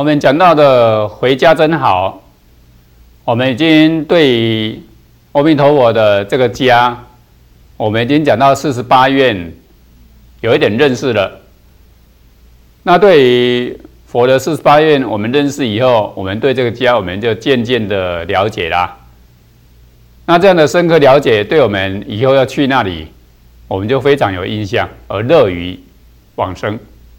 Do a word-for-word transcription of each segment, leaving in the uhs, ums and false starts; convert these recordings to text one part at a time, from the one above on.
我们讲到的回家真好，我们已经对阿弥陀佛的这个家，我们已经讲到四十八愿，有一点认识了。那对于佛的四十八愿，我们认识以后，我们对这个家，我们就渐渐的了解啦。那这样的深刻了解，对我们以后要去那里，我们就非常有印象，而乐于往生。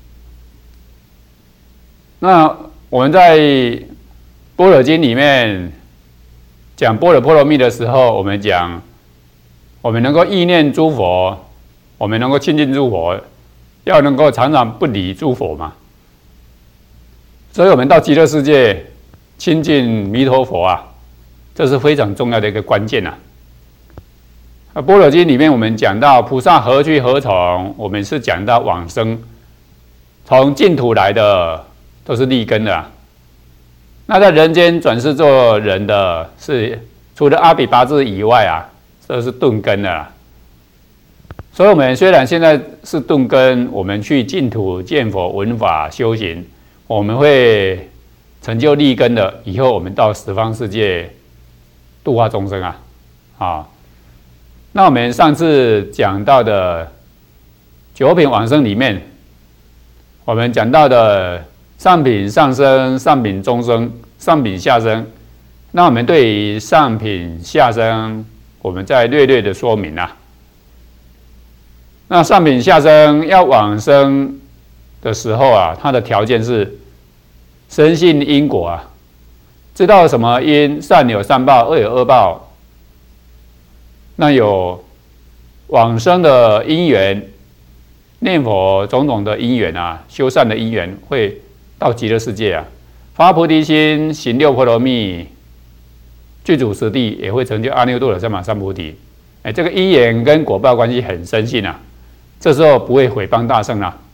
那我们在《般若经》里面讲般若波罗蜜的时候，我们讲我们能够意念诸佛，我们能够亲近诸佛，要能够常常不离诸佛嘛。所以我们到极乐世界亲近弥陀佛啊，这是非常重要的一个关键啊。《般若经》里面我们讲到菩萨何去何从，我们是讲到往生，从净土来的都是利根的啊。那在人间转世做人的是除了阿比八字以外啊，这是顿根的啦。所以我们虽然现在是顿根，我们去净土见佛闻法修行，我们会成就利根的，以后我们到十方世界度化众生啊。啊，那我们上次讲到的九品往生里面，我们讲到的上品上生、上品中生、上品下生，那我们对于上品下生，我们再略略的说明啊。那上品下生要往生的时候啊，它的条件是深信因果啊，知道什么因，善有善报，恶有恶报。那有往生的因缘，念佛种种的因缘啊，修善的因缘会到极乐世界啊，发菩提心，行六波罗蜜，具足实地，也会成就阿耨多罗三藐三菩提。哎，这个因缘跟果报关系很深信啊，这时候不会毁谤大圣啦。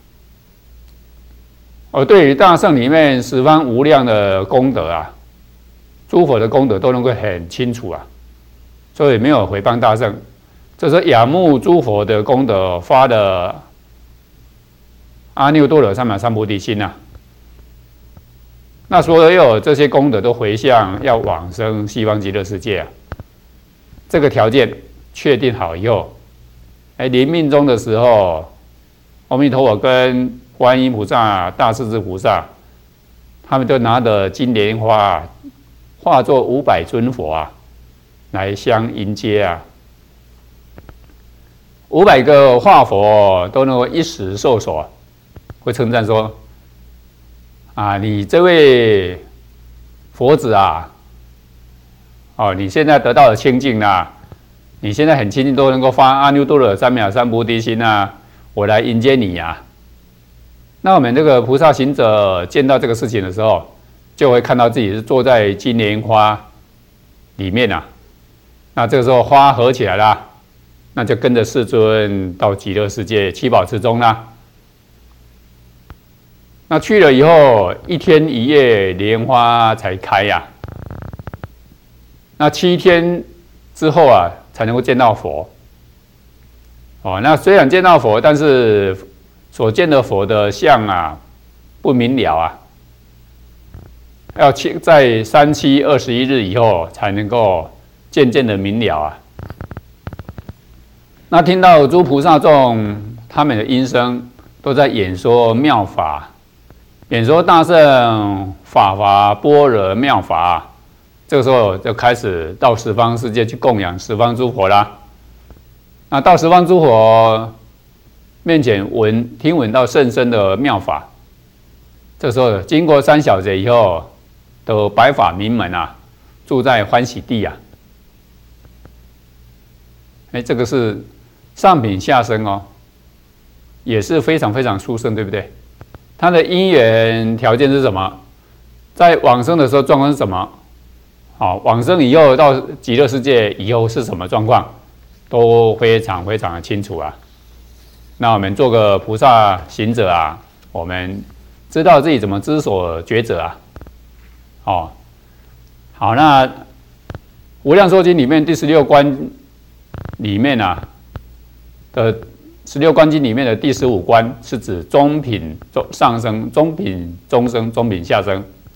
而对于大圣里面十方无量的功德啊，诸佛的功德都能够很清楚啊，所以没有毁谤大圣。这是仰慕诸佛的功德发的阿耨多罗三藐三菩提心啊。那所有这些功德都回向要往生西方极乐世界啊，这个条件确定好以后，哎，临命终的时候，阿弥陀佛跟观音菩萨、大势至菩萨，他们都拿着金莲花，化作五百尊佛啊，来相迎接啊。五百个化佛都能够一时受手啊，会称赞说：“啊，你这位佛子啊，哦，你现在得到了清净啦，你现在很清净，都能够发阿耨多罗三藐三菩提心啊，我来迎接你呀、啊。”那我们这个菩萨行者见到这个事情的时候，就会看到自己是坐在金莲花里面啊。那这个时候花合起来啦，那就跟着世尊到极乐世界七宝池中啦。那去了以后，一天一夜莲花才开呀、啊。那七天之后啊，才能够见到佛。哦，那虽然见到佛，但是所见的佛的相啊，不明了啊，要在三七二十一日以后才能够渐渐的明了啊。那听到诸菩萨众他们的音声，都在演说妙法，演说大乘法华般若妙法，这个时候就开始到十方世界去供养十方诸佛啦。那到十方诸佛面前闻听闻到甚深的妙法，这时候经过三小节以后，都白发名门啊，住在欢喜地啊。哎，这个是上品下生哦，也是非常非常殊胜，对不对？他的因缘条件是什么？在往生的时候状况是什么？好，往生以后到极乐世界以后是什么状况，都非常非常的清楚啊。那我们做个菩萨行者啊，我们知道自己怎么知所抉择啊。哦，好，那《无量寿经》里面第十六关里面啊的十六关经里面的第十五关是指中品上生、中品中生、中品下生。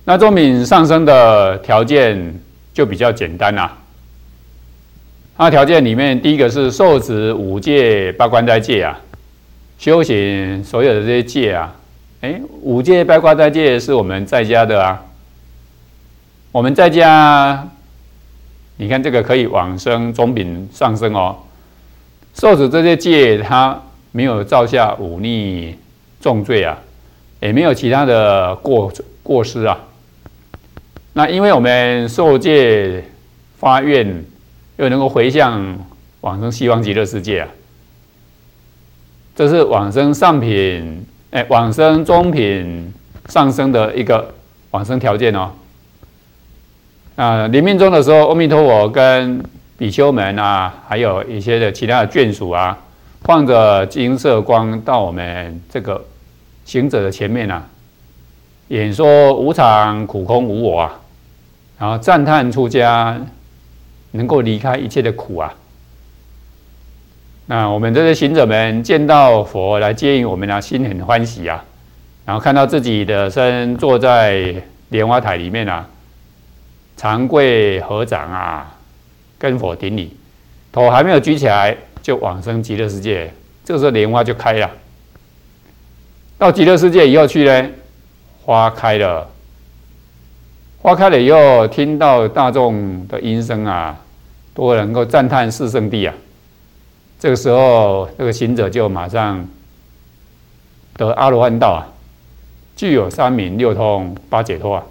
那中品上升的条件就比较简单啦、啊。它条件里面，第一个是受持五戒八关斋戒啊，修行所有的这些戒啊，哎，五戒八关斋戒是我们在家的啊。我们在家，你看这个可以往生中品上升哦，受持这些戒，它没有造下忤逆重罪啊，也没有其他的过过失啊。那因为我们受戒发愿。又能够回向往生西方极乐世界啊，这是往生上品，哎，往生中品上升的一个往生条件哦。啊，临命终的时候，阿弥陀佛跟比丘们啊，还有一些的其他的眷属啊，放着金色光到我们这个行者的前面啊，演说无常、苦空、无我啊，然后赞叹出家。能够离开一切的苦啊！那我们这些行者们见到佛来接引我们啊，心很欢喜啊。然后看到自己的身坐在莲花台里面啊，长跪合掌啊，跟佛顶礼，头还没有举起来就往生极乐世界。这个时候莲花就开了。到极乐世界以后去呢，花开了。花开了以后，听到大众的音声啊，都能够赞叹四圣谛啊。这个时候，这个行者就马上得阿罗汉道啊，具有三明六通八解脱啊。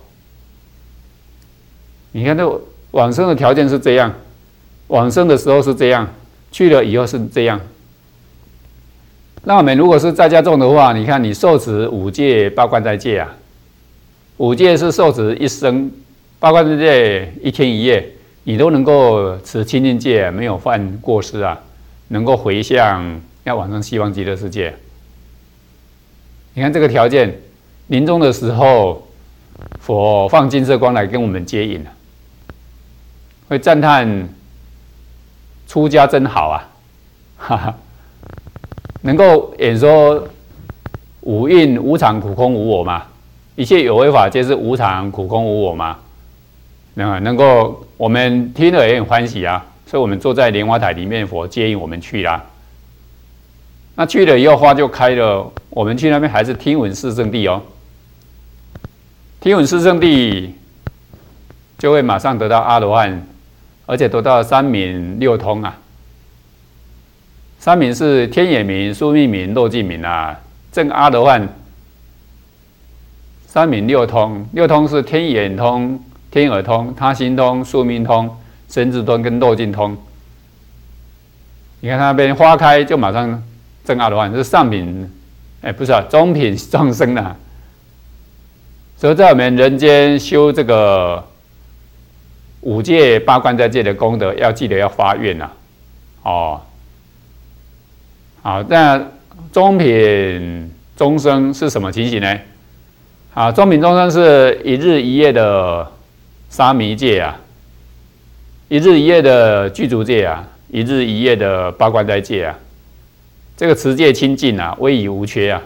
你看，这往生的条件是这样，往生的时候是这样，去了以后是这样。那我们如果是在家众的话，你看你受持五戒八关斋戒啊。五戒是受持一生，八关斋戒一天一夜，你都能够持清净戒，没有犯过失啊，能够回向要往生西方极乐世界。你看这个条件，临终的时候，佛放金色光来跟我们接引，会赞叹出家真好啊，哈哈，能够演说五蕴无常、苦空、无我嘛。一切有为法皆是无常、苦空、无我嘛，那能够我们听了也很欢喜啊，所以我们坐在莲花台里面，佛接引我们去啦。那去了以后花就开了，我们去那边还是听闻四圣谛哦，听闻四圣谛就会马上得到阿罗汉，而且得到三明六通啊。三明是天眼明、宿命明、漏尽明啊，证阿罗汉。三明六通，六通是天眼通、天耳通、他心通、宿命通、身智通跟漏尽通。你看那边花开就马上证阿罗汉，是上品，哎，不是啊，中品众生啊。所以在我们人间修这个五戒八关斋戒的功德，要记得要发愿啊。哦，好，那中品众生是什么情形呢？啊，中品众生是一日一夜的沙弥戒啊，一日一夜的具足戒啊，一日一夜的八关斋戒啊，这个持戒清净啊，威仪无缺啊，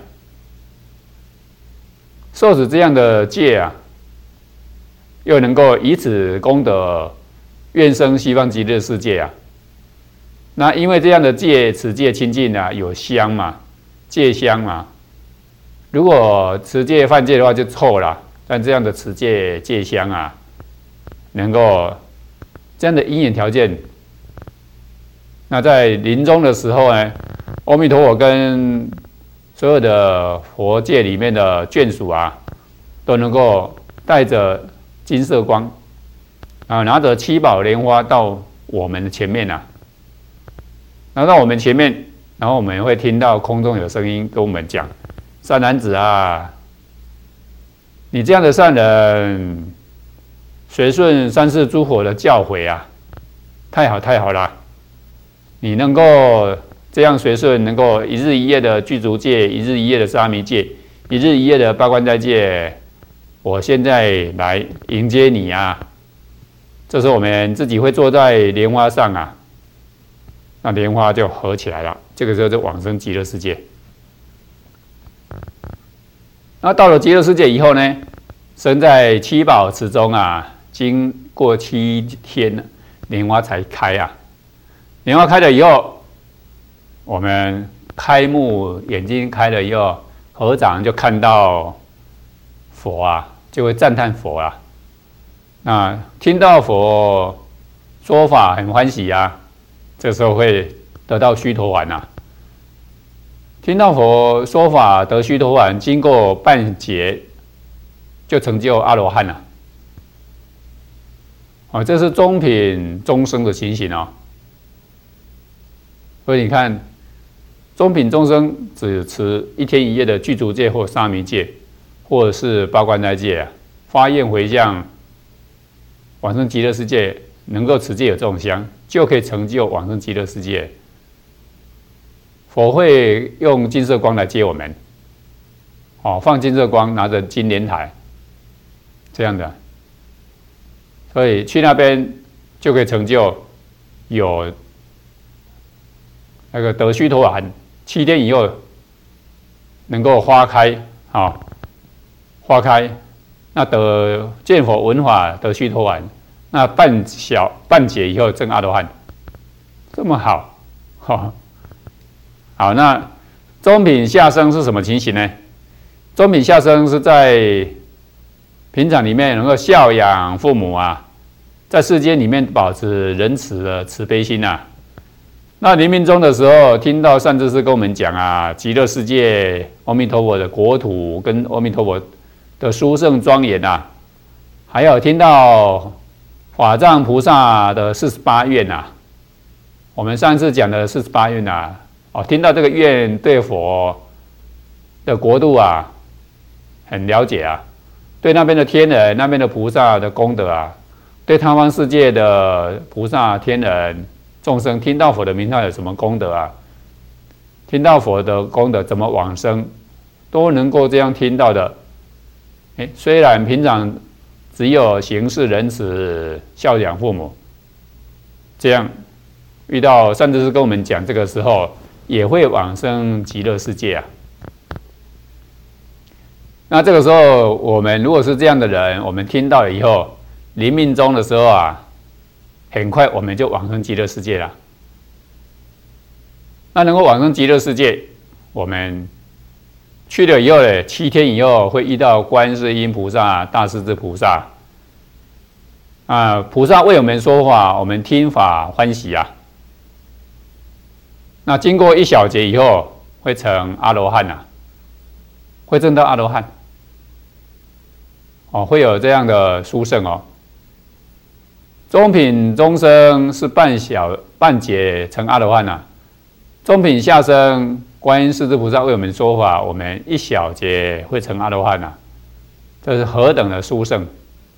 受持这样的戒啊，又能够以此功德愿生西方极乐世界啊。那因为这样的戒持戒清净啊，有香嘛，戒香嘛。如果持戒犯戒的话就臭了，但这样的持戒戒香啊，能够这样的因缘条件，那在临终的时候呢，阿弥陀佛跟所有的佛界里面的眷属啊，都能够带着金色光啊，拿着七宝莲花到我们的前面啊，拿到我们前面，然后我们会听到空中有声音跟我们讲。善男子啊，你这样的善人，随顺三世诸佛的教诲啊，太好太好了！你能够这样随顺，能够一日一夜的具足戒，一日一夜的沙弥戒，一日一夜的八关斋戒，我现在来迎接你啊！这时候我们自己会坐在莲花上啊，那莲花就合起来了，这个时候就往生极乐世界。那到了极乐世界以后呢， 生在七宝池中啊，经过七天，莲花才开啊。莲花开了以后，我们开目眼睛开了以后，合掌就看到佛啊，就会赞叹佛啊。那听到佛说法很欢喜啊，这时候会得到须陀洹啊。听到佛说法得须陀洹，经过半劫就成就阿罗汉了。哦，这是中品众生的情形哦。所以你看，中品众生只持一天一夜的具足戒或沙弥戒，或者是八关斋戒啊，发愿回向往生极乐世界，能够持戒有这种香，就可以成就往生极乐世界。佛会用金色光来接我们，哦，放金色光，拿着金莲台，这样的，所以去那边就可以成就有那个得须陀洹，七天以后能够花开，啊、哦，花开，那得见佛闻法得须陀洹，那半小半劫以后证阿罗汉，这么好，哈、哦。好，那中品下生是什么情形呢？中品下生是在平常里面能够孝养父母啊，在世间里面保持仁慈的慈悲心啊。那临命终的时候，听到善知识跟我们讲啊，极乐世界阿弥陀佛的国土跟阿弥陀佛的殊胜庄严啊，还有听到法藏菩萨的四十八愿啊，我们上次讲的四十八愿啊。哦，听到这个愿对佛的国度啊，很了解啊，对那边的天人、那边的菩萨的功德啊，对他方世界的菩萨、天人、众生，听到佛的名号有什么功德啊？听到佛的功德怎么往生，都能够这样听到的。哎，虽然平常只有行事仁慈、孝养父母，这样遇到善知识跟我们讲这个时候。也会往生极乐世界啊。那这个时候，我们如果是这样的人，我们听到了以后，临命终的时候啊，很快我们就往生极乐世界了。那能够往生极乐世界，我们去了以后呢，七天以后会遇到观世音菩萨、大势至菩萨啊，菩萨为我们说法，我们听法欢喜啊。那经过一小劫以后，会成阿罗汉呐、啊，会证到阿罗汉，哦，会有这样的殊胜哦。中品中生是半小半劫成阿罗汉呐、啊，中品下生观音世至菩萨为我们说法，我们一小劫会成阿罗汉呐、啊，这是何等的殊胜！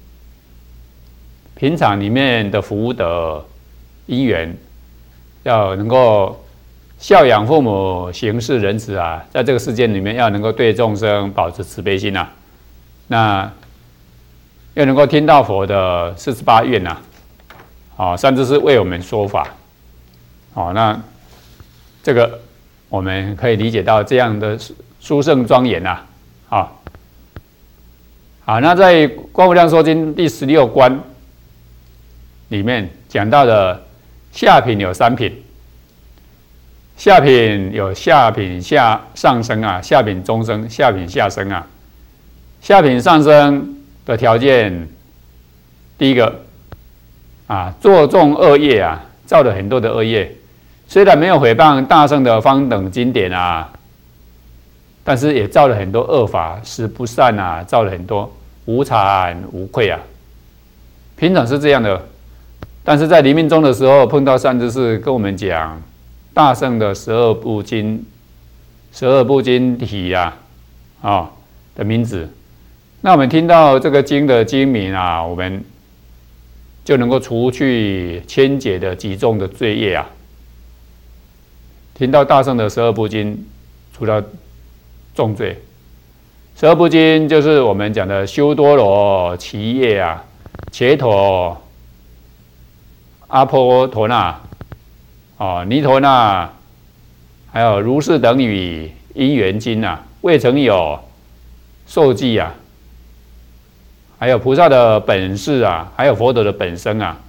平常里面的福德因缘，要能够。孝养父母，行事仁慈啊，在这个世界里面要能够对众生保持慈悲心啊，那要能够听到佛的四十八愿呐，好，善知识为我们说法，好，那这个我们可以理解到这样的殊胜庄严呐，好，好，那在《观无量寿经》第十六关里面讲到的下品有三品。下品有下品下上生啊，下品中生，下品下生啊。下品上生的条件，第一个啊，做重恶业啊，造了很多的恶业，虽然没有毁谤大圣的方等经典啊，但是也造了很多恶法，十不善啊，造了很多无惭无愧啊。平常是这样的，但是在临命终的时候，碰到善知识跟我们讲。大圣的十二部经，十二部经体啊，啊、哦、的名字，那我们听到这个经的经名啊，我们就能够除去千劫的极重的罪业啊。听到大圣的十二部经，除了重罪，十二部经就是我们讲的修多罗、祇业啊、伽陀、阿婆陀那。哦，尼陀那，还有如是等语因缘经啊，未曾有受记啊， 还有菩萨的本事啊，还有佛陀的本身啊，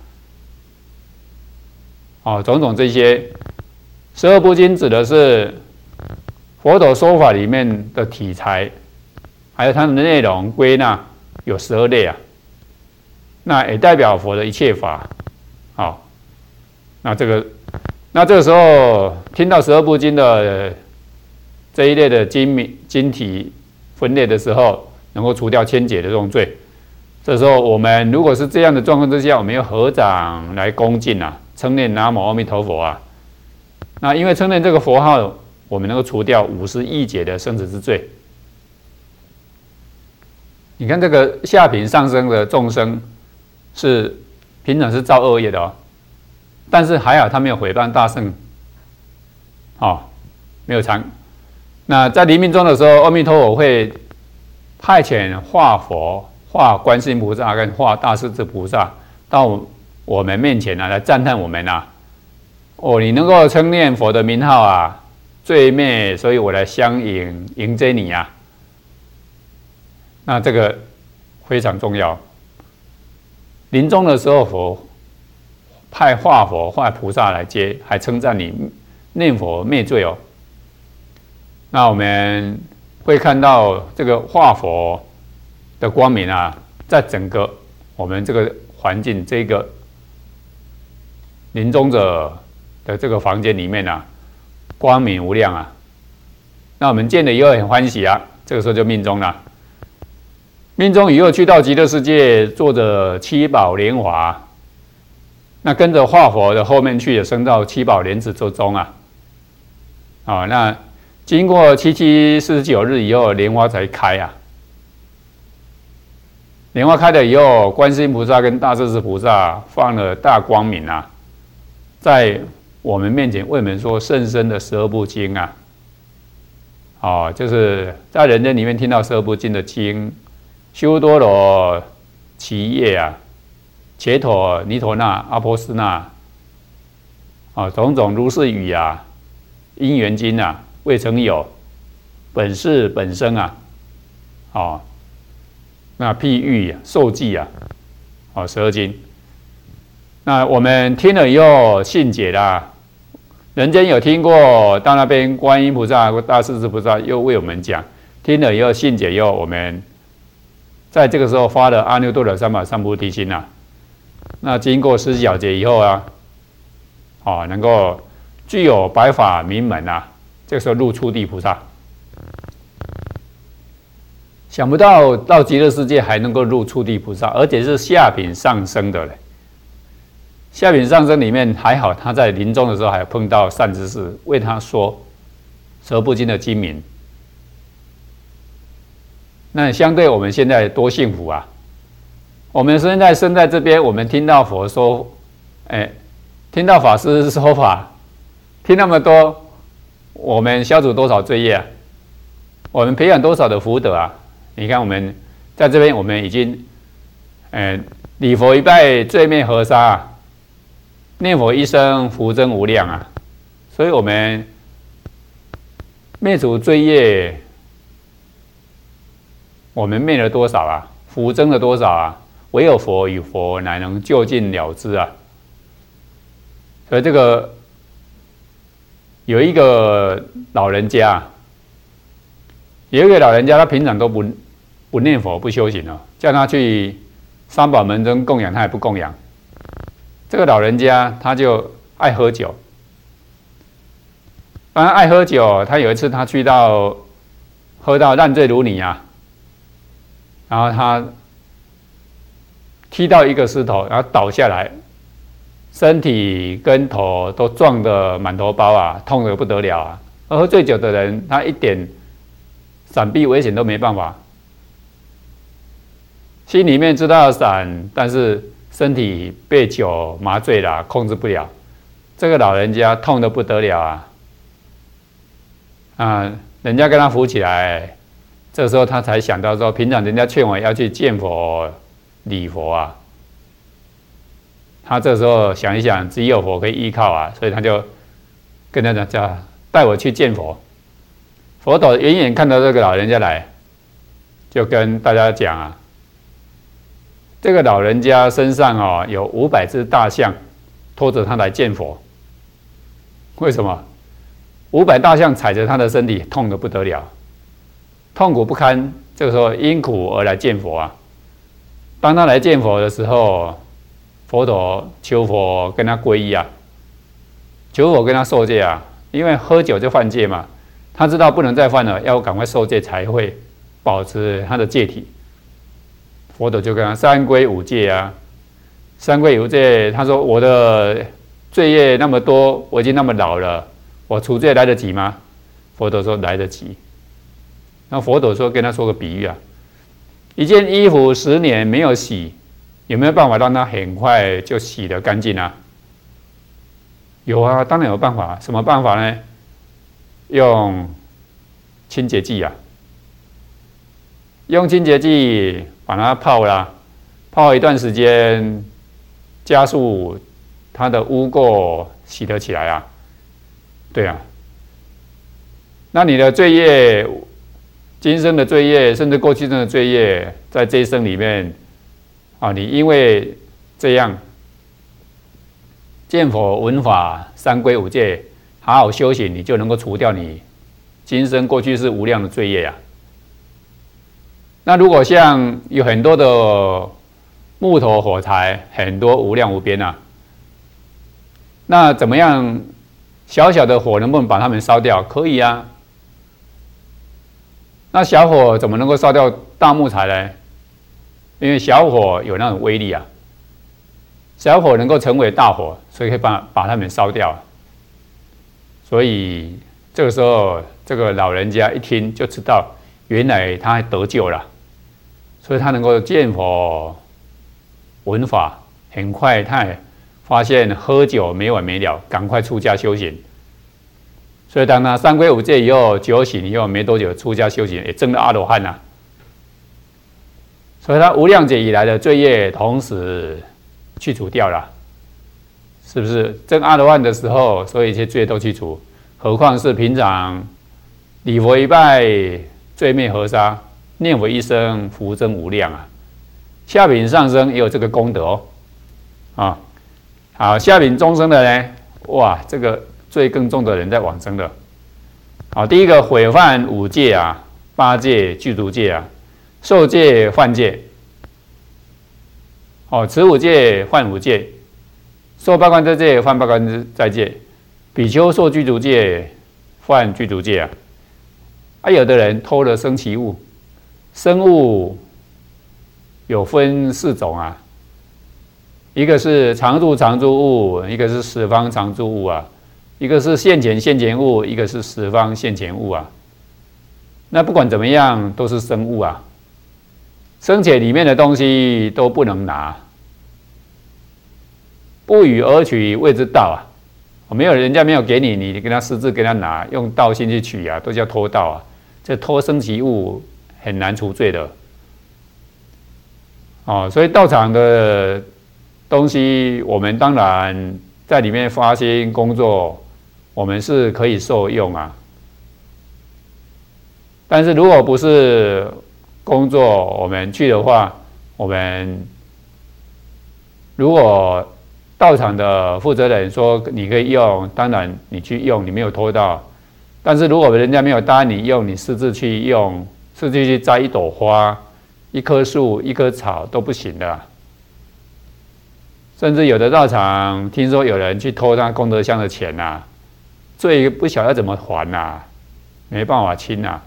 哦，种种这些，十二部经指的是佛陀说法里面的题材，还有它的内容归纳有十二类啊，那也代表佛的一切法，好、哦，那这个，那这个时候听到十二部经的这一类的经名经题分类的时候，能够除掉千劫的这种罪。这时候我们如果是这样的状况之下，我们要合掌来恭敬啊，称念南无阿弥陀佛啊。那因为称念这个佛号，我们能够除掉五十亿劫的生死之罪。你看这个下品上升的众生，是平常是造恶业的哦，但是还好他没有毁谤大圣，哦，没有残。那在临命终的时候，阿弥陀佛会派遣化佛、化观世音菩萨跟化大势至菩萨到我们面前啊，来赞叹我们啊。哦，你能够称念佛的名号啊，罪灭，所以我来相迎迎接你啊。那这个非常重要。临终的时候，佛派化佛、化菩萨来接，还称赞你念佛灭罪哦。那我们会看到这个化佛的光明啊，在整个我们这个环境、这个临终者的这个房间里面啊，光明无量啊。那我们见了以后很欢喜啊，这个时候就命终了。命终以后去到极乐世界，坐着七宝莲华，那跟着化佛的后面去，也升到七宝莲子之中啊。啊，那经过七七四十九日以后，莲花才开啊。莲花开了以后，观世音菩萨跟大势至菩萨放了大光明啊，在我们面前为我们说甚深的十二部经啊。哦，就是在人间里面听到十二部经的经。修多罗祇叶啊，伽陀尼陀那阿波斯那啊，种种如是语啊，因缘经啊，未曾有，本是本生啊，哦，那譬喻受记啊，哦，十二经。那我们听了以后信解啦，人间有听过，到那边观音菩萨、大势至菩萨又为我们讲，听了以后信解以后，我们。在这个时候发了阿耨多罗三藐三菩提心啊，那经过十小节以后啊，哦，能够具有白法名门啊，这个时候入初地菩萨。想不到到极乐世界还能够入初地菩萨，而且是下品上升的嘞。下品上升里面还好，他在临终的时候还碰到善知识为他说十二部经的经名。那相对我们现在多幸福啊！我们现在生在这边，我们听到佛说，哎，听到法师说法，听那么多，我们消除多少罪业啊？我们培养多少的福德啊？你看我们在这边，我们已经，呃，礼佛一拜，罪灭河沙、啊，念佛一生，福增无量啊！所以我们灭除罪业。我们灭了多少啊？福增了多少啊？唯有佛与佛乃能究竟了知啊！所以这个有一个老人家，有一个老人家，他平常都不不念佛、不修行哦，叫他去三宝门中供养，他也不供养。这个老人家他就爱喝酒，当然爱喝酒，他有一次他去到喝到烂醉如泥啊。然后他踢到一个石头，然后倒下来，身体跟头都撞得满头包啊，痛得不得了啊！而喝醉酒的人，他一点闪避危险都没办法，心里面知道要闪，但是身体被酒麻醉了，控制不了。这个老人家痛得不得了啊！啊，人家跟他扶起来。这时候他才想到说，平常人家劝我要去见佛、礼佛啊，他这时候想一想，只有佛可以依靠啊，所以他就跟他讲，叫带我去见佛。佛陀远远看到这个老人家来，就跟大家讲啊， 这个老人家身上哦有五百只大象拖着他来见佛，为什么？五百大象踩着他的身体，痛得不得了，痛苦不堪。这个时候因苦而来见佛啊。当他来见佛的时候，佛陀求佛跟他皈依啊，求佛跟他受戒啊，因为喝酒就犯戒嘛，他知道不能再犯了，要赶快受戒才会保持他的戒体。佛陀就跟他三皈五戒啊，三皈五戒，他说我的罪业那么多，我已经那么老了，我除罪来得及吗？佛陀说来得及。那佛陀说跟他说个比喻啊，一件衣服十年没有洗，有没有办法让它很快就洗得干净啊？有啊，当然有办法。什么办法呢？用清洁剂啊，用清洁剂把它泡啦，泡一段时间，加速它的污垢洗得起来啊。对啊，那你的罪业，今生的罪业，甚至过去生的罪业，在这一生里面啊，你因为这样见佛闻法三皈五戒，好好修行，你就能够除掉你今生过去是无量的罪业啊。那如果像有很多的木头火柴，很多无量无边啊，那怎么样？小小的火能不能把它们烧掉？可以啊。那小火怎么能够烧掉大木材呢？因为小火有那种威力啊，小火能够成为大火，所以可以把把它们烧掉。所以这个时候，这个老人家一听就知道，原来他得救了，所以他能够见佛闻法，很快他也发现喝酒没完没了，赶快出家修行。所以当他三皈五戒以后，酒醒以后没多久，出家修行，也证了阿罗汉了。所以他无量劫以来的罪业，同时去除掉了，是不是？证阿罗汉的时候，所有一切罪都去除，何况是平常礼佛一拜，罪灭河沙，念佛一生，福增无量啊！下品上升也有这个功德哦，啊。好，下品中生的呢，哇，这个罪更重的人在往生的。好，第一个毁犯五戒啊，八戒、具足戒啊，受戒、犯戒。哦，持五戒、犯五戒，受八关斋戒、犯八关斋戒，比丘受具足戒、犯具足戒啊。啊，有的人偷了生其物，生物有分四种啊。一个是常住常住物，一个是十方常住物啊，一个是现前现前物，一个是十方现前物啊。那不管怎么样，都是生物啊，生前里面的东西都不能拿，不与而取谓之盗啊。没有人家没有给你，你跟他私自跟他拿，用盗心去取啊，都叫偷盗啊。这偷生其物很难除罪的。哦，所以道场的东西，我们当然在里面发心工作，我们是可以受用啊。但是如果不是工作，我们去的话，我们如果道场的负责人说你可以用，当然你去用，你没有偷到。但是如果人家没有答应你用，你私自去用，私自去摘一朵花、一棵树、一棵草都不行的啊。甚至有的道场听说有人去偷他功德箱的钱呐、啊，罪不晓得怎么还呐、啊，没办法清啊。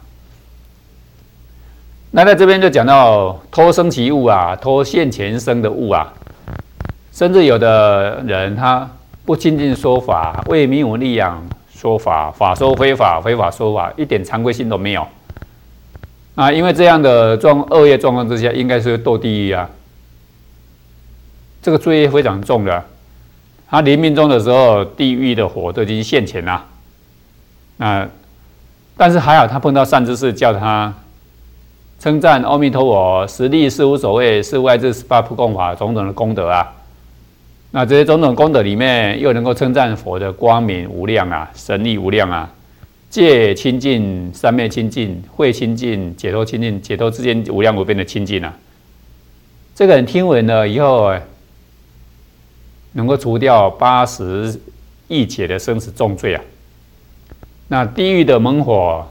那在这边就讲到偷生其物啊，偷现前生的物啊，甚至有的人他不亲近说法，为名闻利养说法，法说非法，非法说法，一点惭愧心都没有。啊，因为这样的状恶业状况之下，应该是堕地狱啊。这个罪业非常重的，他临命终的时候，地狱的火都已经现前了。那但是还好，他碰到善知识，叫他称赞阿弥陀佛，实力是无所谓，是外至十八不共法种种的功德啊。那这些种种功德里面，又能够称赞佛的光明无量啊，神力无量啊，戒清净、三昧清净、慧清净、解脱清净、解脱之间无量无边的清净啊。 这个人听闻了以后，能够除掉八十亿劫的生死重罪啊。那地狱的猛火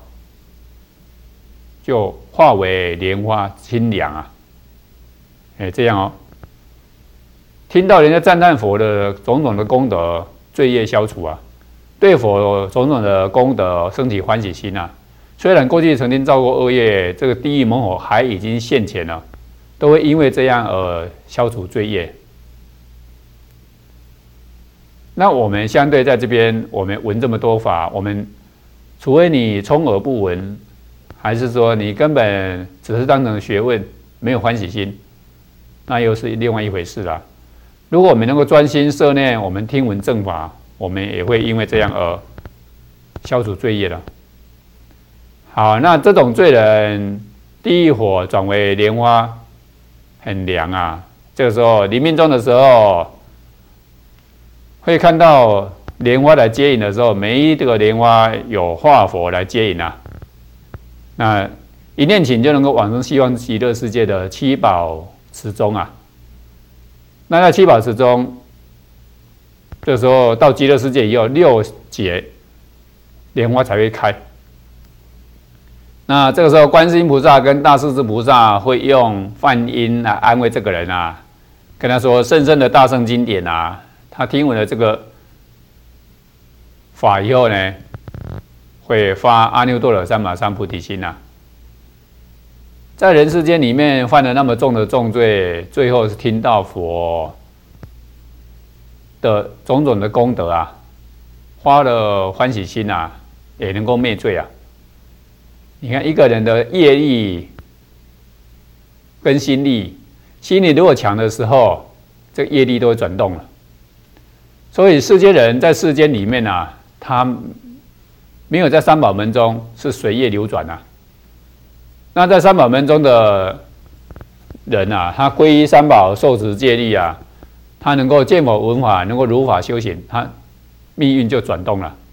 就化为莲花清凉啊。哎，这样哦。听到人家赞叹佛的种种的功德，罪业消除啊，对佛种种的功德升起欢喜心啊。虽然过去曾经造过恶业，这个地狱猛火还已经现前了，都会因为这样而消除罪业。那我们相对在这边，我们闻这么多法，我们除非你充耳不闻，还是说你根本只是当成学问，没有欢喜心，那又是另外一回事啦。如果我们能够专心摄念，我们听闻正法，我们也会因为这样而消除罪业了。好，那这种罪人，地狱火转为莲花，很凉啊。这个时候临命终的时候，会看到莲花来接引的时候，每一个莲花有化佛来接引啊。那一念请就能够往生西方极乐世界的七宝池中啊。那在七宝池中，这时候到极乐世界以后，六劫莲花才会开。那这个时候，观世音菩萨跟大势至菩萨会用梵音来安慰这个人啊，跟他说：“甚深的大乘经典啊，他听闻了这个法以后呢，会发阿耨多罗三藐三菩提心啊。在人世间里面犯了那么重的重罪，最后是听到佛的种种的功德啊，发了欢喜心啊，也能够灭罪啊。你看一个人的业力跟心力，心力如果强的时候，这个业力都会转动了。所以世间人在世间里面啊，他没有在三宝门中是随业流转啊。那在三宝门中的人啊，他皈依三宝，受持戒律啊，他能够见佛闻法，能够如法修行，他命运就转动了。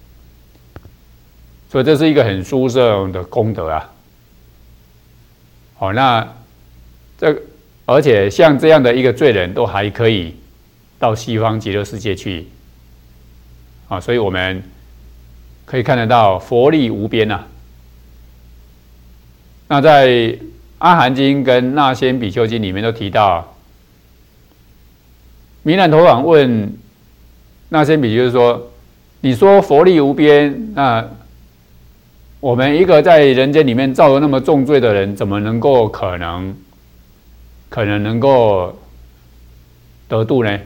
所以这是一个很殊胜的功德啊。好，那这而且像这样的一个罪人，都还可以到西方极乐世界去啊。所以我们可以看得到佛力无边啊。那在《阿含经》跟《那仙比丘经》里面都提到，弥难陀王问那仙比丘说：“你说佛力无边，那我们一个在人间里面造了那么重罪的人，怎么能够可能可能能够得度呢？”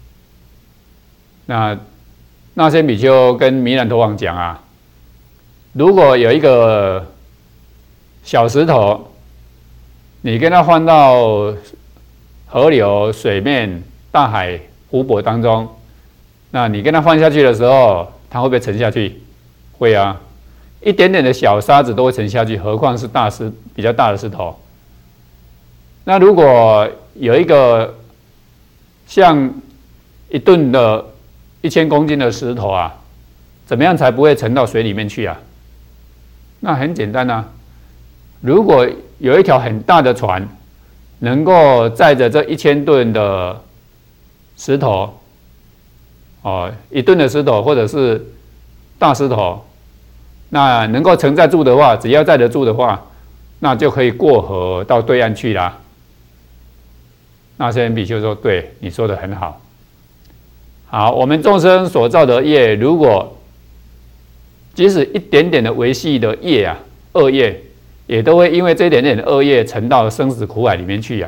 那那仙比丘跟弥难陀王讲啊，如果有一个小石头，你跟它放到河流、水面、大海、湖泊当中，那你跟它放下去的时候，它会不会沉下去？会啊，一点点的小沙子都会沉下去，何况是大石比较大的石头。那如果有一个像一吨的一千公斤的石头啊，怎么样才不会沉到水里面去啊？那很简单啊。如果有一条很大的船，能够载着这一千吨的石头，哦，一吨的石头或者是大石头，那能够承载住的话，只要载得住的话，那就可以过河到对岸去啦。那些人比丘说：“对，你说的很好。好，我们众生所造的业，如果即使一点点的微细的业啊，恶业。”也都会因为这一点点的恶业沉到生死苦海里面去啊。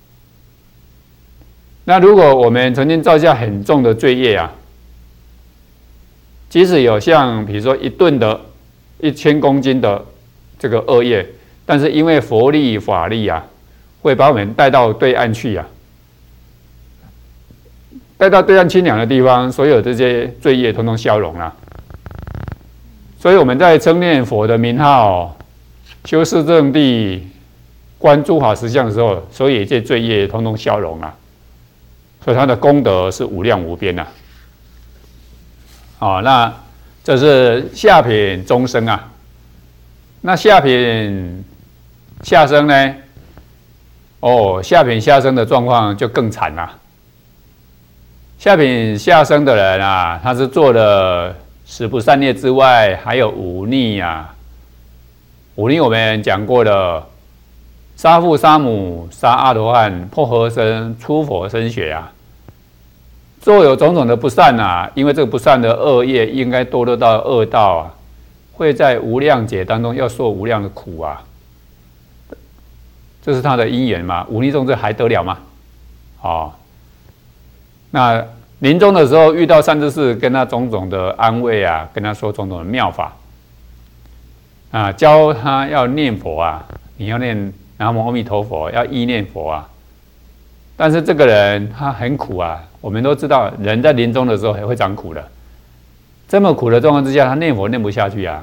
那如果我们曾经造下很重的罪业啊，即使有像比如说一吨的、一千公斤的这个恶业，但是因为佛力法力啊，会把我们带到对岸去啊，带到对岸清凉的地方，所有这些罪业统统消融了。所以我们在称念佛的名号。修四正谛、观诸法实相的时候，所以这罪业统统消融了，所以它的功德是无量无边的。好，那这是下品中生啊。那下品下生呢？ 哦，下品下生的状况就更惨了。下品下生的人啊，他是做了十不善业之外，还有忤逆啊。忤逆我们讲过了，杀父杀母、杀阿罗汉、破和身、出佛身血啊，做有种种的不善啊，因为这个不善的恶业应该堕落到恶道啊，会在无量劫当中要受无量的苦啊。这是他的因缘嘛，忤逆众生还得了吗？哦。那临终的时候遇到善知识，跟他种种的安慰啊，跟他说种种的妙法啊，教他要念佛啊，你要念南无阿弥陀佛，要意念佛啊。但是这个人他很苦啊，我们都知道，人在临终的时候也会长苦的。这么苦的状况之下，他念佛念不下去啊，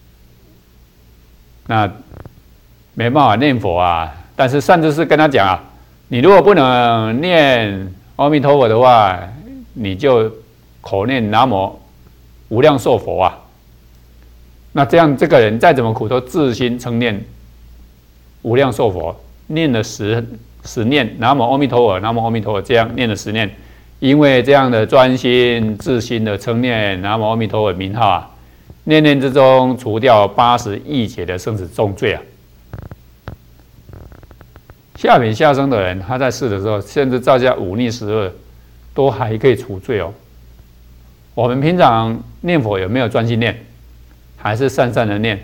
那没办法念佛啊。但是善知识跟他讲啊，你如果不能念阿弥陀佛的话，你就口念南无无量寿佛啊。那这样这个人再怎么苦，都自心称念无量寿佛，念了十十念南无阿弥陀佛，南无阿弥陀佛，这样念了十念。因为这样的专心自心的称念南无阿弥陀佛名号啊，念念之中除掉八十亿劫的生死重罪啊。下品下生的人，他在世的时候，甚至造下忤逆十恶，都还可以除罪哦。我们平常念佛有没有专心念？还是散散的念？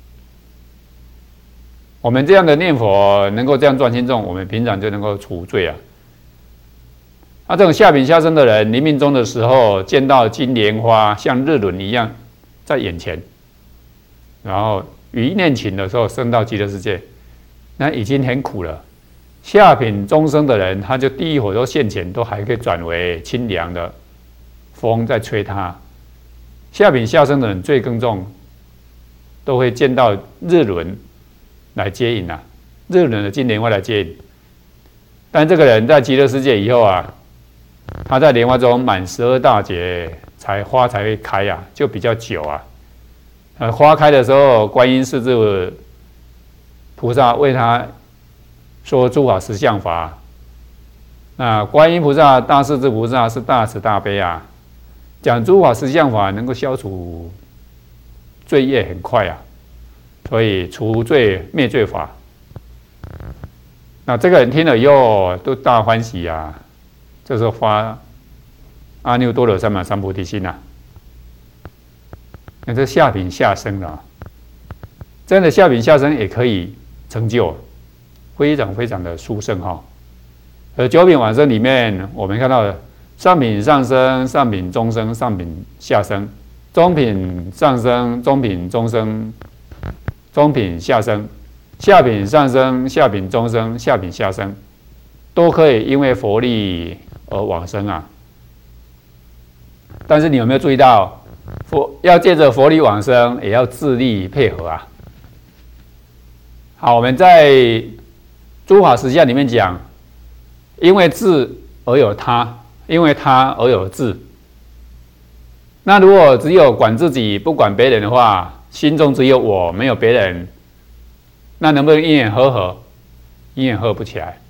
我们这样的念佛能够这样专心中，我们平常就能够除罪啊。那、啊、这种下品下生的人，临命终的时候见到金莲花像日轮一样在眼前，然后一念情的时候升到极乐世界，那已经很苦了。下品中生的人，他就地狱火都现前，都还可以转为清凉的风在吹他。下品下生的人罪更重，都会见到日轮来接引啊，日轮的金莲花来接引。但这个人在极乐世界以后啊，他在莲花中满十二大劫才花才会开啊，就比较久啊。呃，花开的时候，观音世至菩萨为他说诸法实相法。那观音菩萨、大势至菩萨是大慈大悲啊，讲诸法实相法能够消除罪业很快啊，所以除罪灭罪法。那这个人听了以后都大欢喜啊，这时候发阿耨多罗三藐三菩提心啊。那这下品下生了、啊，真的下品下生也可以成就，非常非常的殊胜哈。而九品往生里面，我们看到的上品上生、上品中生、上品下生、中品上生、中品中生、中品下生、下品上生、下品中生、下品下生，都可以因为佛力而往生啊。但是你有没有注意到，佛要借着佛力往生，也要自力配合啊。好，我们在诸法实相里面讲，因为智而有他，因为他而有智。那如果只有管自己不管别人的话，心中只有我没有别人，那能不能因缘和合？因缘合不起来。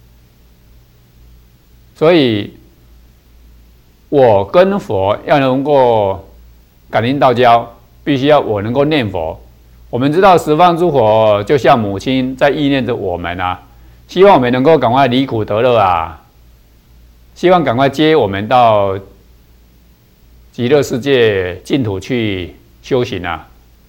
所以我跟佛要能够感应道交，必须要我能够念佛。我们知道十方诸佛就像母亲在意念着我们啊，希望我们能够赶快离苦得乐啊，希望赶快接我们到极乐世界净土去修行啊。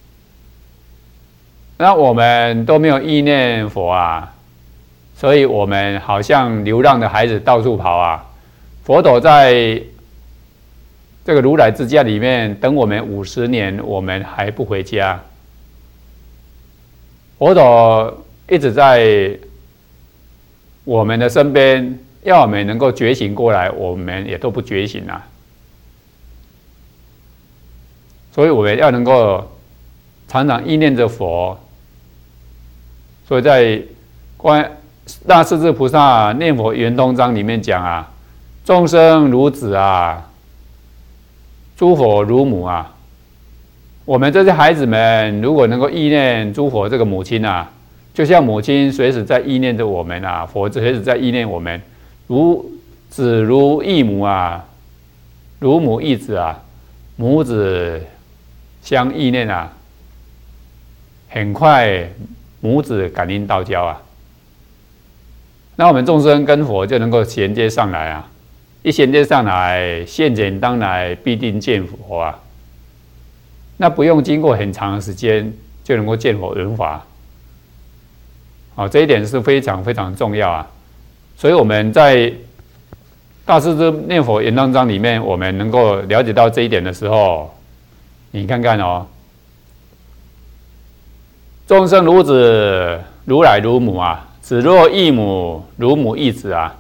那我们都没有意念佛啊，所以我们好像流浪的孩子到处跑啊。佛陀在这个如来之家里面等我们五十年，我们还不回家。佛陀一直在我们的身边，要我们能够觉醒过来，我们也都不觉醒啊。所以我们要能够常常意念着佛。所以在观大势至菩萨念佛圆通章里面讲啊，众生如子啊，诸佛如母啊。我们这些孩子们如果能够意念诸佛这个母亲啊， 就像母亲随时在意念着我们啊，佛随时在意念我们，如子如异母啊，如母异子啊，母子相意念啊，很快母子感应道交啊。那我们众生跟佛就能够衔接上来啊，一衔接上来，现前当来必定见佛啊。那不用经过很长的时间就能够见佛闻法。好，这一点是非常非常重要啊！所以我们在《大势至念佛圆当章》里面，我们能够了解到这一点的时候，你看看哦，众生如子，如来如母啊，子若异母，如母异子啊，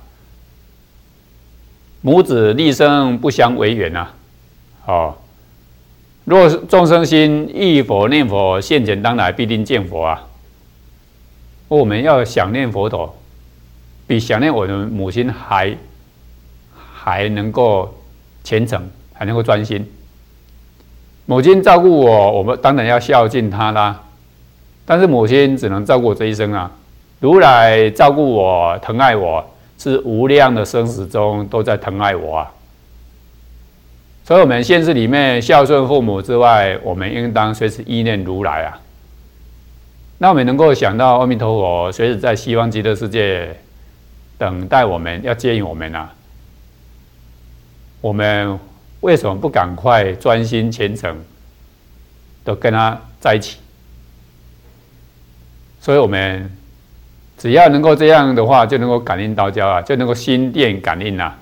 母子立生不相违缘啊！哦，若众生心忆佛念佛，现前当来必定见佛啊！我们要想念佛陀，比想念我的母亲还还能够虔诚，还能够专心。母亲照顾我，我们当然要孝敬她啦。但是母亲只能照顾我这一生啊。如来照顾我、疼爱我，是无量的生死中都在疼爱我啊。所以，我们现世里面孝顺父母之外，我们应当随时依念如来啊。那我们能够想到阿弥陀佛随时在西方极乐世界等待我们，要接引我们啊。我们为什么不赶快专心虔诚的跟他在一起？所以我们只要能够这样的话，就能够感应道交啊，就能够心电感应啊。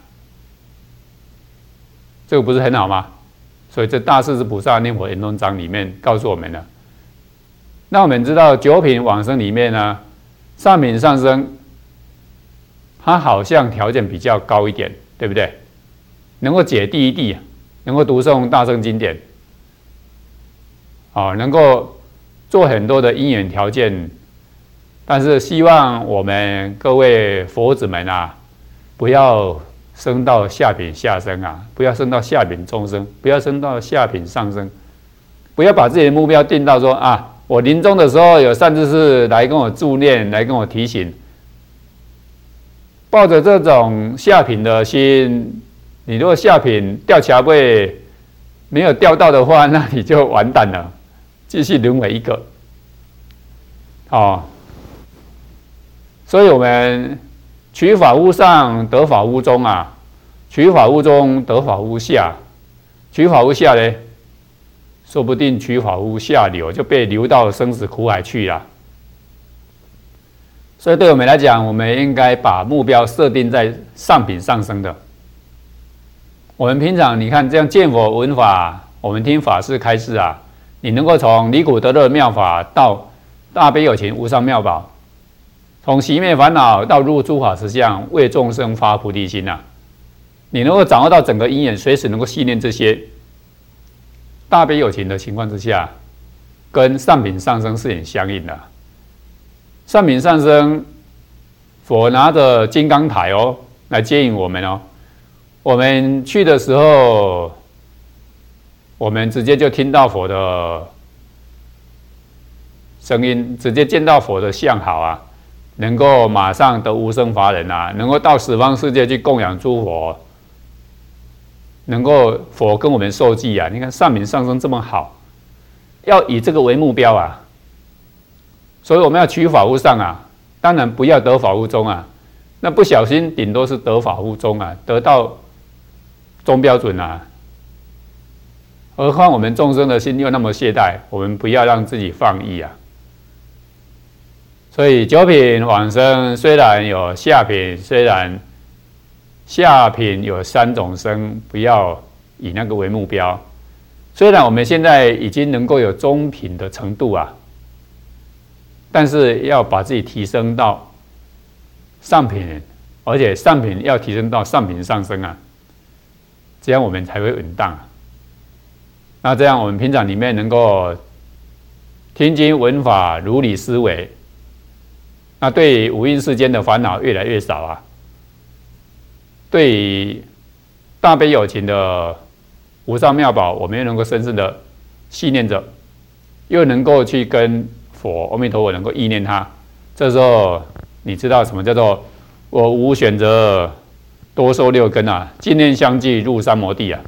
这个不是很好吗？所以这大势至菩萨念佛圆通章里面告诉我们了。那我们知道九品往生里面呢，上品上生，它好像条件比较高一点，对不对？能够解第一谛，能够读诵大乘经典，哦，能够做很多的因缘条件。但是希望我们各位佛子们啊，不要升到下品下生啊，不要升到下品中生，不要升到下品上生，不要把自己的目标定到说啊。我临终的时候有善知识来跟我助念，来跟我提醒，抱着这种下品的心，你如果下品掉卡位没有掉到的话，那你就完蛋了，继续沦为一个。哦，所以我们取法乎上，得法乎中啊，取法乎中，得法乎下，取法乎下呢？说不定取法乎下流，就被流到生死苦海去了。所以对我们来讲，我们应该把目标设定在上品上升的。我们平常你看这样见佛闻法，我们听法师开示啊，你能够从离苦得乐妙法到大悲有情无上妙宝，从熄灭烦恼到入诸法实相，为众生发菩提心啊，你能够掌握到整个因缘，随时能够系念这些。大悲有情的情况之下，跟上品上升是很相应的。上品上升，佛拿着金刚台哦来接引我们哦。我们去的时候，我们直接就听到佛的声音，直接见到佛的相好啊，能够马上得无生法忍啊，能够到十方世界去供养诸佛。能够佛跟我们受记啊！你看上品上升这么好，要以这个为目标啊。所以我们要取法乎上啊，当然不要得法乎中啊。那不小心顶多是得法乎中啊，得到中标准啊。何况我们众生的心又那么懈怠，我们不要让自己放逸啊。所以九品往生虽然有下品，虽然下品有三种生，不要以那个为目标。虽然我们现在已经能够有中品的程度啊，但是要把自己提升到上品，而且上品要提升到上品上升啊，这样我们才会稳当。那这样我们平常里面能够听经闻法，如理思维，那对五蕴世间的烦恼越来越少啊。对于大悲有情的无上妙宝，我们又能够深深的系念着，又能够去跟佛阿弥陀佛能够意念他， 这时候你知道什么叫做我无选择，多受六根啊，净念相继入三摩地啊。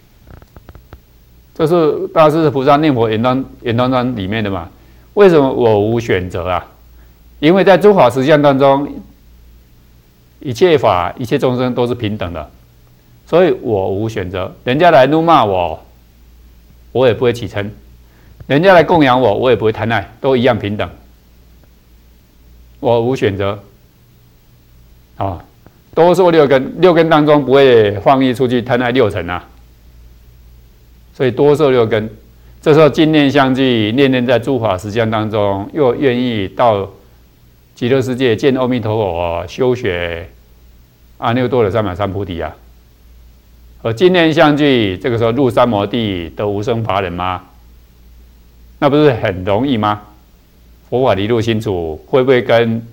这是大势至菩萨念佛圆当圆当章里面的嘛？为什么我无选择啊？因为在诸法实相当中，一切法一切众生都是平等的，所以我无选择。人家来怒骂我，我也不会起嗔；人家来供养我，我也不会贪爱，都一样平等。我无选择，啊、哦，多受六根，六根当中不会放逸出去贪爱六尘啊。所以多受六根，这时候净念相继，念念在诸法实相当中，又愿意到极乐世界见阿弥陀佛，修学阿耨多罗三藐三菩提啊。而净念相继，这个时候入三摩地得无生法忍吗？那不是很容易吗？佛法离路清楚，会不会跟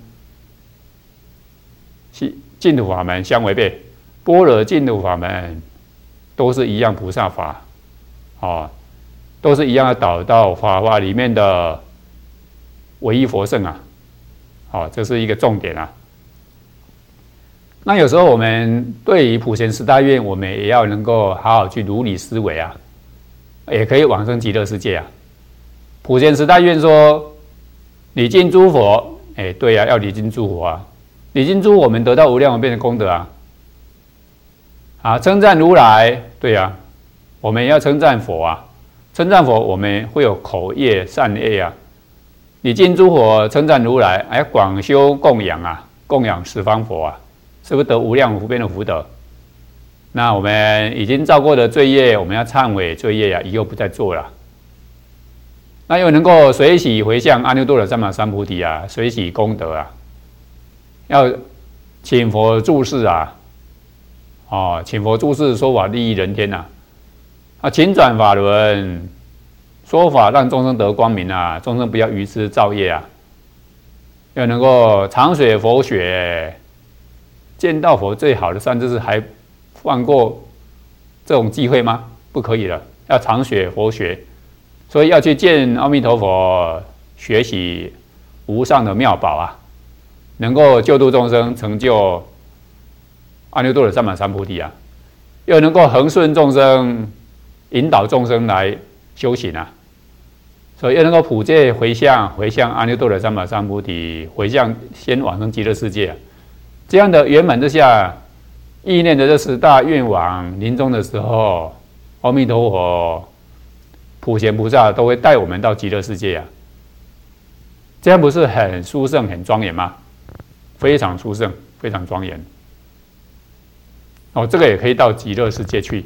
净土法门相违背？般若净土法门都是一样菩萨法。哦，都是一样的导到法华里面的唯一佛圣啊，好、哦，这是一个重点啊。那有时候我们对于普贤十大愿，我们也要能够好好去如理思维啊，也可以往生极乐世界啊。普贤十大愿说，礼敬诸佛，哎，对啊，要礼敬诸佛啊，礼敬诸佛，我们得到无量无边的功德啊。啊，称赞如来，对啊。我们也要称赞佛啊，称赞佛，我们会有口业善业啊。礼敬诸佛，称赞如来，哎，广修供养啊，供养十方佛啊，是不是得无量无边的福德？那我们已经造过的罪业，我们要忏悔罪业啊，以后不再做了。那又能够随喜回向阿耨多罗三藐三菩提啊，随喜功德啊，要请佛住世啊，哦，请佛住世说法利益人天呐、啊。啊，请转法轮，说法让众生得光明啊！众生不要愚痴造业啊！要能够常学佛学，见到佛最好的善知识还放过这种机会吗？不可以了，要常学佛学，所以要去见阿弥陀佛，学习无上的妙宝啊，能够救度众生，成就阿耨多罗三藐三菩提啊，又能够恒顺众生。引导众生来修行啊，所以要能够普借回向，回向阿耨多罗三藐三菩提，回向先往生极乐世界、啊。这样的圆满之下，意念的这十大愿望，临终的时候，阿弥陀佛、普贤菩萨都会带我们到极乐世界啊。这样不是很殊胜、很庄严吗？非常殊胜，非常庄严。哦，这个也可以到极乐世界去。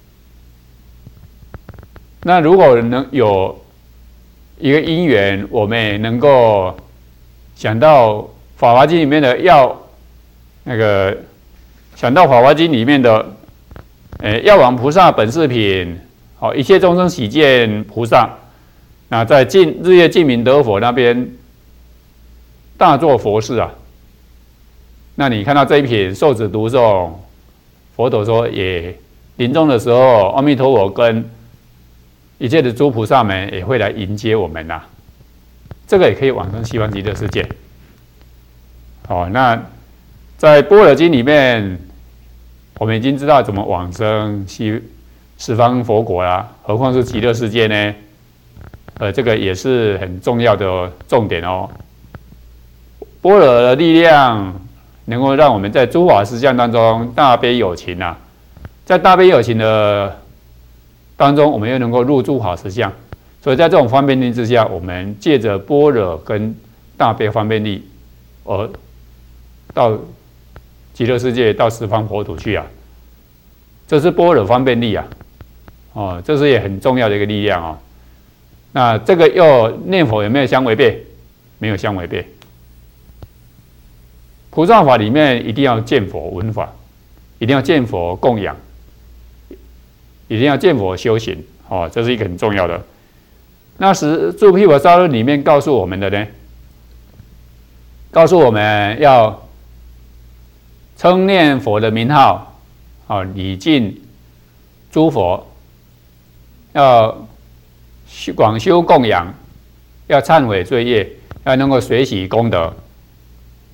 那如果能有一个因缘，我们也能够想到《法华经》里面的药，那个想到《法华经》里面的，呃，药王菩萨本事品，好，一切众生喜见菩萨，那在净日夜净明得佛那边大做佛事啊。那你看到这一品受持读诵，佛陀说也临终的时候，阿弥陀佛跟一切的诸菩萨们也会来迎接我们呐、啊，这个也可以往生西方极乐世界。好，那在《般若经》里面，我们已经知道怎么往生西十方佛国啦，何况是极乐世界呢？呃，这个也是很重要的重点哦。般若的力量能够让我们在诸法实相当中大悲有情呐、啊，在大悲有情的当中，我们又能够入诸法实相，所以在这种方便力之下，我们借着般若跟大悲方便力，而到极乐世界、到十方国土去啊。这是般若方便力啊，哦，这是也很重要的一个力量哦。那这个又念佛有没有相违背？没有相违背。菩萨法里面一定要见佛闻法，一定要见佛供养。一定要见佛修行，哦，这是一个很重要的。那十住毗婆沙论里面告诉我们的呢，告诉我们要称念佛的名号，哦，礼敬诸佛，要广修供养，要忏悔罪业，要能够随喜功德，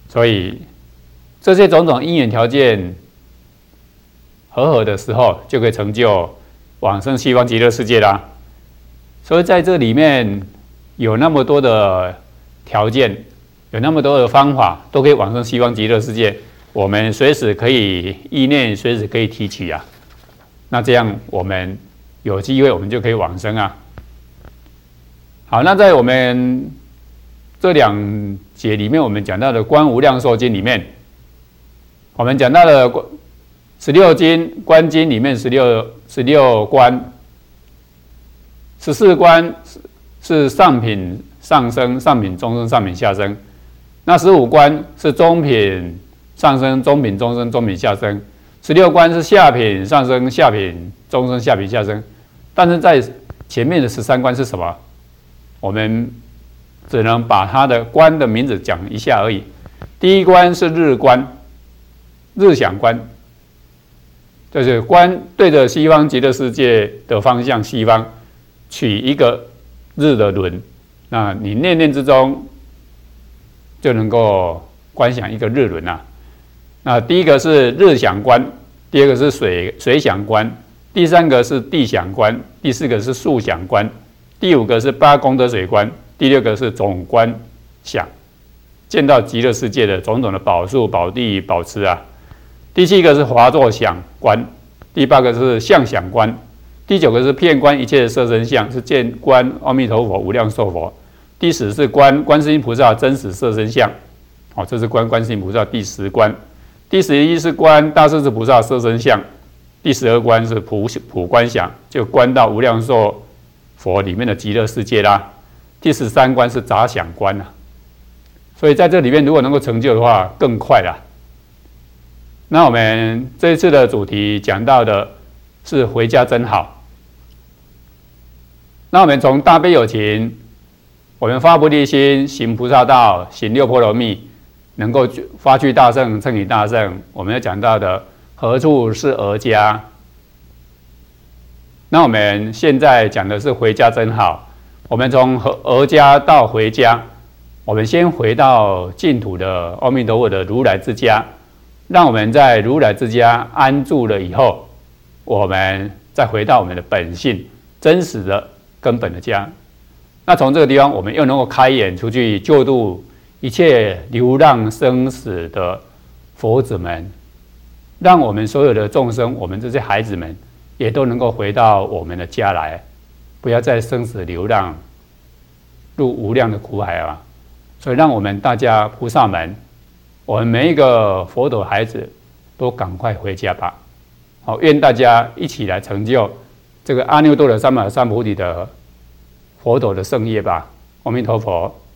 所以这些种种因缘条件和合的时候，就可以成就往生西方极乐世界啦。所以在这里面有那么多的条件，有那么多的方法，都可以往生西方极乐世界。我们随时可以意念，随时可以提取啊。那这样我们有机会，我们就可以往生啊。好，那在我们这两节里面，我们讲到的《观无量寿经》里面，我们讲到了十六经观经里面十六十六观，十四观是上品上生、上品中生、上品下生，那十五观是中品上生、中品中生、中品下生，十六观是下品上生、下品中生、下品下生。但是在前面的十三观是什么？我们只能把它的观的名字讲一下而已。第一观是日观，日想观，就是观对着西方极乐世界的方向，西方取一个日的轮，那你念念之中就能够观想一个日轮啊。那第一个是日想观，第二个是水水想观，第三个是地想观，第四个是树想观，第五个是八功德水观，第六个是总观想，见到极乐世界的种种的宝树、宝地、宝池啊。第七个是华座想观，第八个是相想观，第九个是遍观一切的色身相，是见观阿弥陀佛无量寿佛。第十是观观世音菩萨真实色身相，好，这是观观世音菩萨第十观。第十一是观大势至菩萨色身相，第十二观是普普观想，就观到无量寿佛里面的极乐世界啦。第十三观是杂想观啊，所以在这里面如果能够成就的话，更快啦。那我们这一次的主题讲到的是回家真好。那我们从大悲有情，我们发菩提心，行菩萨道，行六波罗蜜，能够发去大乘，乘以大乘。我们要讲到的何处是儿家？那我们现在讲的是回家真好。我们从儿家到回家，我们先回到净土的阿弥陀佛的如来之家，让我们在如来之家安住了以后，我们再回到我们的本性，真实的根本的家。那从这个地方，我们又能够开眼出去救度一切流浪生死的佛子们，让我们所有的众生，我们这些孩子们，也都能够回到我们的家来，不要再生死流浪，入无量的苦海啊！所以，让我们大家菩萨们，我们每一个佛陀孩子，都赶快回家吧！好，愿大家一起来成就这个阿耨多罗三藐三菩提的佛陀的圣业吧！阿弥陀佛。